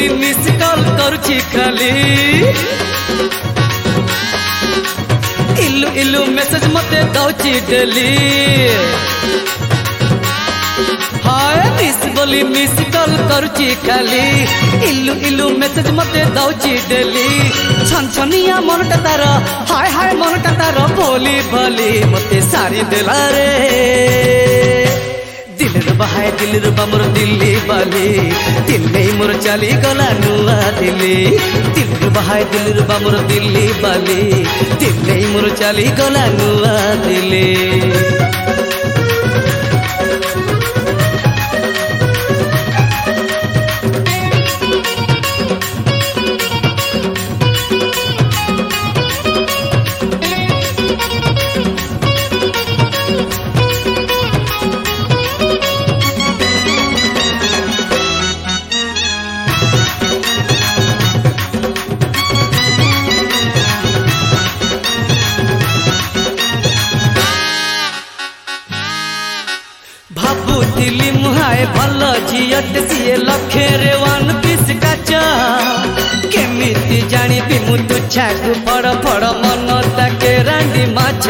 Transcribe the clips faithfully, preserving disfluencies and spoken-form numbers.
बोली miss call करुची खाली इलु इलु मेसेज मते दौची डेली हाय मिस बोली मिस कॉल करुची खाली इलु इलु मेसेज मते दौची डेली छन छनिया मनटा तार हाय हाय मनटा तार बोली भली मते सारी देला रे दिल रे बहाय दिल रे बमर दिल्ली बाली दिल नहीं मोर चली गला नुआ दिल्ली दिल रे बहाय दिल रे बमर दिल्ली बाली दिल नहीं मोर चली गला नुआ दिल्ली भाबुथिली मुहाए भल झीयटे सीए लखे रे वन पीस काच केमिति जानिबि मु तुछाकु फड़ फड़ मन ताके रांडी माछ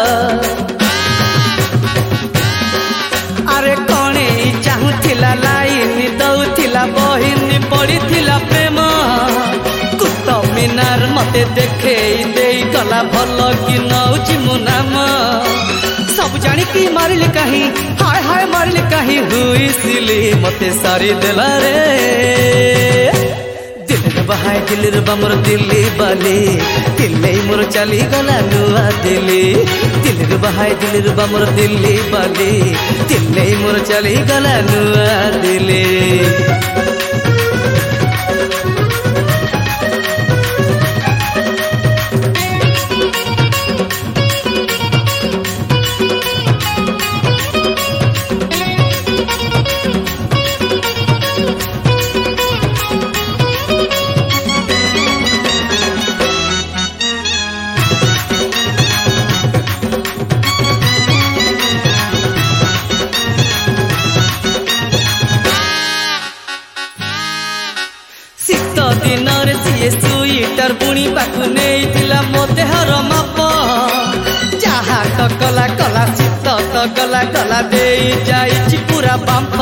अरे कणे चाहुथिला लाइन दउथिला बहिनी पड़ीथिला प्रेम कुत मीनार मते देखे देई गला भल कि नउची मु नाम सब जानी की मारिल कहीं हाय हाय मारिल कहीं हुई सिली मते सारी दिला रे दिल रे बहाय दिल रे बमर दिल्ली बाली दिल नहीं मोर चली गला नुआ दिल्ली दिल रे बहाय दिल रे बमर दिल्ली बाली दिल नहीं मोर चली गला नुआ दिल्ली दिन सी स्वेटर बुणी पाखु नहीं मो देहर माप जहा तो कला कला शीत तो गला गला दे जाइछि पूरा बांफ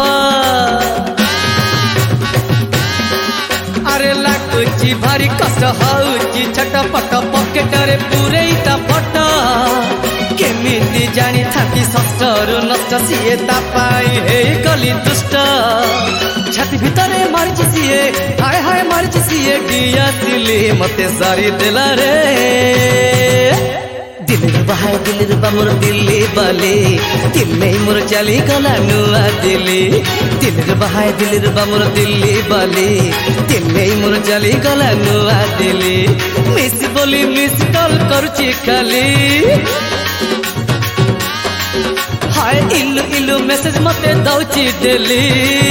अरे लाଗୁଛି भारी कष्ट होउछि छटपट पकेट रे पूरेइता फट केमिति जानी थाकी सस्तर नष्ट सीए ता पाई हे गली दुष्ट छाती भितरे मारिछि सीए हाय हाय मारिछि सीए डिया दिली मते सारी देला रे दिल रे बहाय दिल रे बमर दिल्ली बाली दिल नहीं मोर चली गला नुआ दिल्ली दिल रे बहाय दिल रे बमर दिल्ली बाली दिल नहीं मोर चली गला नुआ दिल्ली मिस बोली मिस कॉल करुछि खाली हाय इलु इलु मेसेज मते दउछि डेली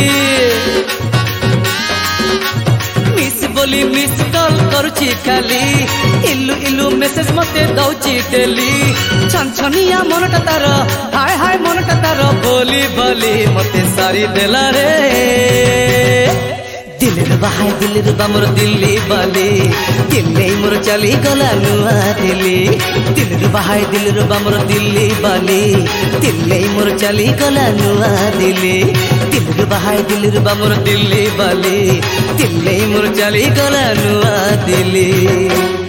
मिस बोली मिस कॉल करुछि खाली इलु इलु मेसेज मते दउछि डेली छन छनिया मनटा तार हाय हाय मनटा तार बोली बोली मते सारी देला रे दिल रे बहाय दिल रे बमर दिल्ली बाली दिल नहीं मोर चली गला नुआ दिल्ली दिल रे बहाय दिल रे बमर दिल्ली बाली दिल नहीं मोर चली गला नुआ दिल्ली दिल रे बहाय दिल रे बमर दिल्ली बाली दिल नहीं मोर चली गला नुआ दिल्ली।